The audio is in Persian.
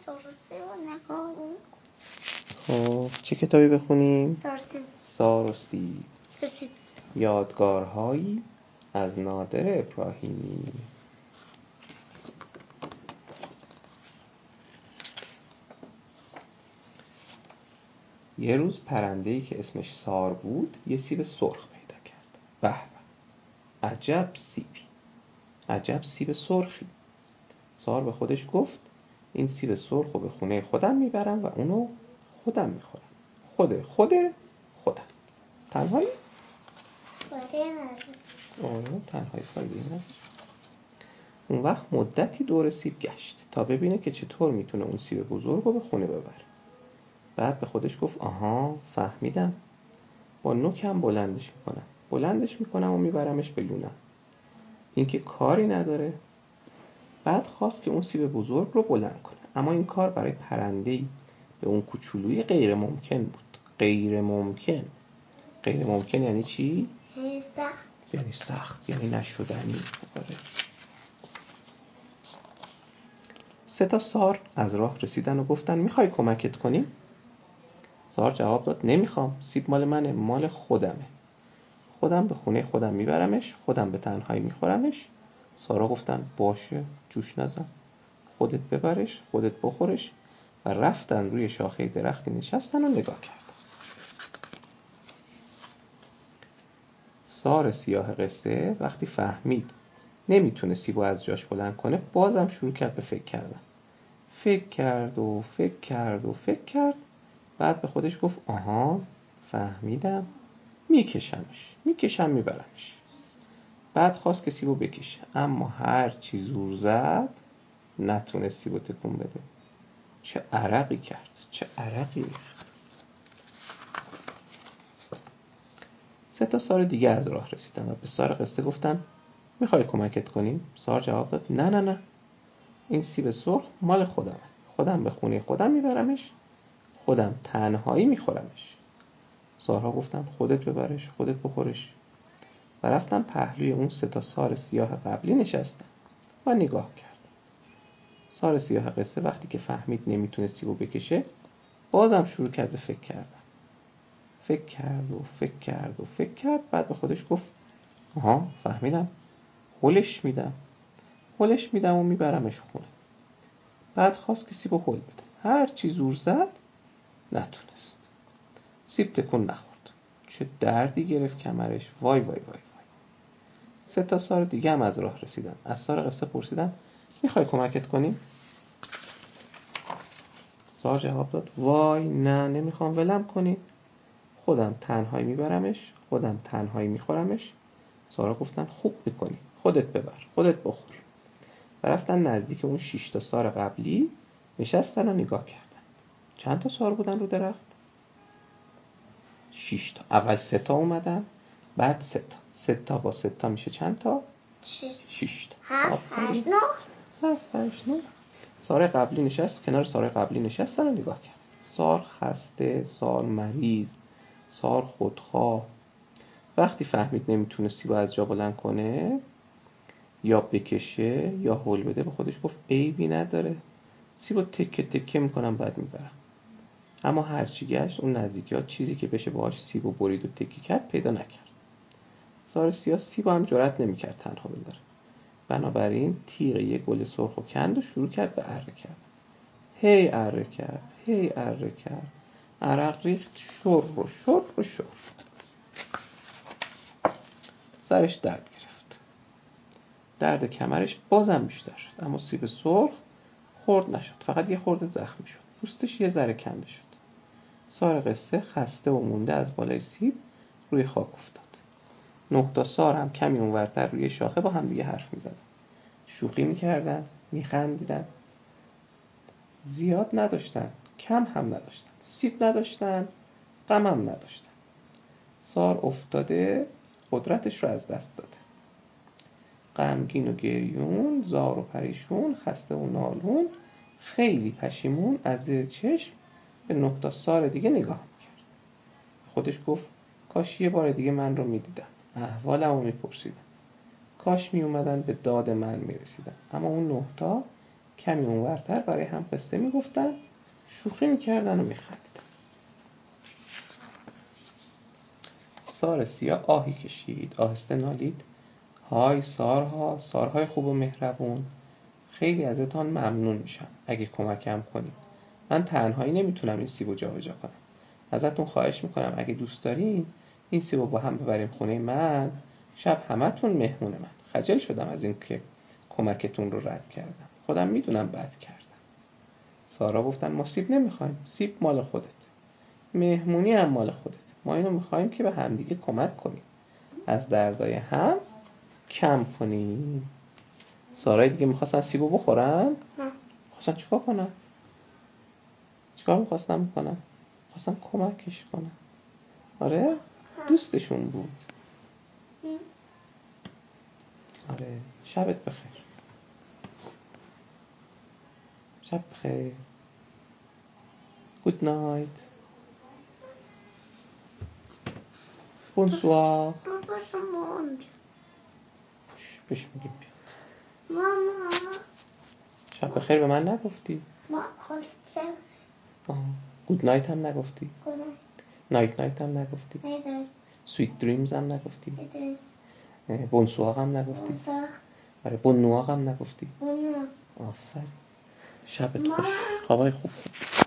خب چه کتابی بخونیم؟ سار و سیب. یادگارهایی از نادر ابراهیمی. یه روز پرنده‌ای که اسمش سار بود یه سیب سرخ پیدا کرد. به به، عجب سیبی، عجب سیب سرخی. سار به خودش گفت این سیب سرخ رو به خونه خودم میبرم و اونو خودم میخورم. خودم. تنهایی؟ تنهایی فایده نداره. اون وقت مدتی دور سیب گشت تا ببینه که چطور میتونه اون سیب بزرگ رو به خونه ببره. بعد به خودش گفت آها فهمیدم، با نوکم بلندش میکنم و میبرمش به لونم. این که کاری نداره. بعد خواست که اون سیب بزرگ رو بلند کنه، اما این کار برای پرنده‌ای به اون کوچولویی غیر ممکن بود. غیر ممکن یعنی چی؟ یعنی سخت، یعنی نشدنی. 3 سار از راه رسیدن و گفتن میخوای کمکت کنیم؟ سار جواب داد نمیخوام، سیب مال منه، مال خودمه. خودم به خونه خودم میبرمش، خودم به تنهایی میخورمش. سارا گفتن باشه، جوش نزن، خودت ببرش، خودت بخورش. و رفتن روی شاخه درختی نشستن و نگاه کردن. سار سیاه قصه وقتی فهمید نمیتونه سیبو از جاش بلند کنه، بازم شروع کرد به فکر کردن. فکر کرد. بعد به خودش گفت آها فهمیدم، میکشم میبرمش. بعد خواست که سیبو بکشه، اما هر چی زور زد نتونست سیبو تکون بده. چه عرقی ریخت. 3 سار دیگه از راه رسیدن و به سار قصه گفتن میخوای کمکت کنیم؟ سار جواب داد نه، این سیب سرخ مال خودم به خونه خودم میبرمش، خودم تنهایی میخورمش. سارها گفتن خودت ببرش، خودت بخورش. و رفتن پهلوی اون 3 سار سیاه قبلی نشستن و نگاه کرد. سار سیاه قصه وقتی که فهمید نمیتونه سیبو بکشه، بازم شروع کرد به فکر کردن. فکر کرد. بعد به خودش گفت آها فهمیدم، هلش میدم و میبرمش خونه. بعد خواست که سیبو هل بده، هر چی زور زد نتونست. سیب تکون نخورد. چه دردی گرفت کمرش. وای. 3 سار دیگه هم از راه رسیدن. از سار قصه پرسیدن میخوای کمکت کنیم؟ سار جواب داد وای نه نمیخوام، ولم کنید، خودم تنهایی میبرمش، خودم تنهایی میخورمش. سارا گفتن خوب میکنی، خودت ببر، خودت بخور. و رفتن نزدیک اون 6 سار قبلی نشستن و نگاه کردن. چند تا سار بودن رو درخت؟ 6 اول 3 اومدن، بعد 3 با 3 میشه چند تا؟ 6 7 8 9. سار قبلی نشست، کنار سار قبلی نشستن و نگاه کرد. سار خسته، سار مریض، سار خودخواه. وقتی فهمید نمیتونه سیبو از جا بلند کنه یا بکشه یا هول بده، به خودش گفت عیبی نداره، سیبو تکه میکنم بعد میبرم. اما هرچی گشت اون نزدیکی ها چیزی که بشه باهاش سیبو برید و تکه کرد پیدا نکرد. سار سیاه سیبو هم جرأت نمیکرد تنها بذاره. بنابراین تیغ یک گل سرخ و کند و شروع کرد به اره کرد. هی اره کرد. عرق ریخت شر. سرش درد گرفت. درد کمرش بازم بیشتر شد، اما سیب سرخ خرد نشد، فقط یه خورده زخمی شد. پوستش یه ذره کنده شد. سار قصه خسته و مونده از بالای سیب روی خاک افتاد. 9 سار هم کمی اونورتر روی شاخه با هم دیگه حرف می‌زدن. شوخی می‌کردن، می‌خندیدن. زیاد نداشتن، کم هم نداشتن. سیب نداشتن، غم هم نداشتن. سار افتاده، قدرتش رو از دست داده. غمگین و گریون، زار و پریشون، خسته و نالون، خیلی پشیمون از زیر چشم به 9 سار دیگه نگاه میکرد. خودش گفت کاش یه بار دیگه من رو میدیدن، احوالمو میپرسیدن، کاش میومدن به داد من میرسیدن. اما اون 9 کمی اونورتر برای هم قصه میگفتن، شوخی میکردن و میخندیدن. سار سیاه آهی کشید، آهسته نالید: های سارها، سارهای خوب و مهربون، خیلی ازتان ممنون میشم اگه کمکم کنید. من تنهایی نمیتونم این سیبو جابجا کنم. ازتون خواهش میکنم اگه دوست دارین این سیبو با هم ببریم خونه من، شب همتون مهمون من. خجل شدم از این که کمکتون رو رد کردم. خودم میدونم بد کردم. سارا گفتن ما سیب نمیخوایم، سیب مال خودت، مهمونی هم مال خودت. ما اینو میخوایم که به همدیگه کمک کنیم، از دردای هم کم کنیم. سارای دیگه میخواستن سیبو بخورن؟ میخواستن چیکار کنن؟ چیکار میخواستن بکنن؟ میخواستن کمکش کنن. آره؟ دوستشون بود. آره. شبت بخیر. شب بخیر. Good night. Bonsoir. بهش میگیم بیا. ماما شب بخیر به من نگفتی؟ ما خواستم گود نایت هم نگفتی؟ کنم نایت نایت هم نگفتی؟ ایده سویت دریمز هم نگفتی؟ ایده بونسوار هم نگفتی؟ آره بون نواق هم نگفتی؟ آفرین. شبت خوش. خوابای خوب.